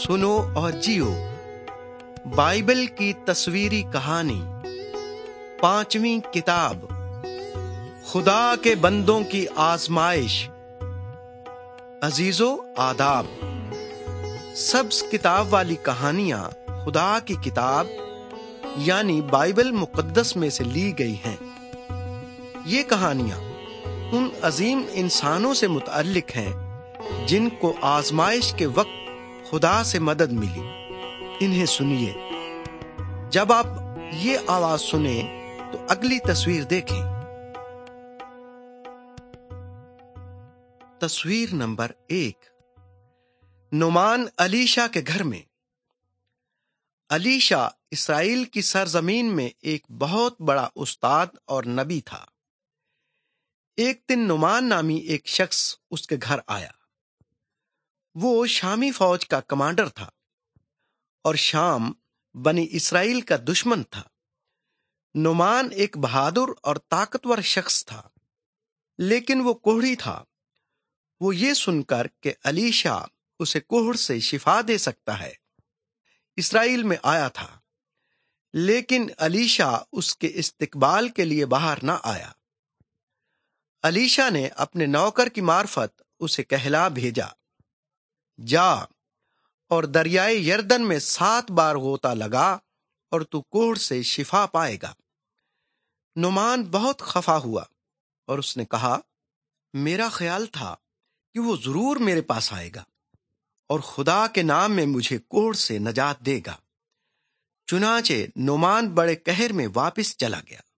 سنو اور جیو بائبل کی تصویری کہانی 5ویں کتاب خدا کے بندوں کی آزمائش۔ عزیزو آداب، سبز کتاب والی کہانیاں خدا کی کتاب یعنی بائبل مقدس میں سے لی گئی ہیں۔ یہ کہانیاں ان عظیم انسانوں سے متعلق ہیں جن کو آزمائش کے وقت خدا سے مدد ملی۔ انہیں سنیے۔ جب آپ یہ آواز سنیں تو اگلی تصویر دیکھیں۔ تصویر نمبر 1۔ نعمان الیشا کے گھر میں۔ الیشا اسرائیل کی سرزمین میں ایک بہت بڑا استاد اور نبی تھا۔ ایک دن نعمان نامی ایک شخص اس کے گھر آیا۔ وہ شامی فوج کا کمانڈر تھا اور شام بنی اسرائیل کا دشمن تھا۔ نعمان ایک بہادر اور طاقتور شخص تھا، لیکن وہ کوڑھی تھا۔ وہ یہ سن کر کہ الیشا اسے کوڑھ سے شفا دے سکتا ہے، اسرائیل میں آیا تھا، لیکن الیشا اس کے استقبال کے لیے باہر نہ آیا۔ الیشا نے اپنے نوکر کی معرفت اسے کہلا بھیجا، جا اور دریائے یردن میں 7 بار غوطہ لگا اور تو کوڑھ سے شفا پائے گا۔ نعمان بہت خفا ہوا اور اس نے کہا، میرا خیال تھا کہ وہ ضرور میرے پاس آئے گا اور خدا کے نام میں مجھے کوڑھ سے نجات دے گا۔ چنانچہ نعمان بڑے قہر میں واپس چلا گیا۔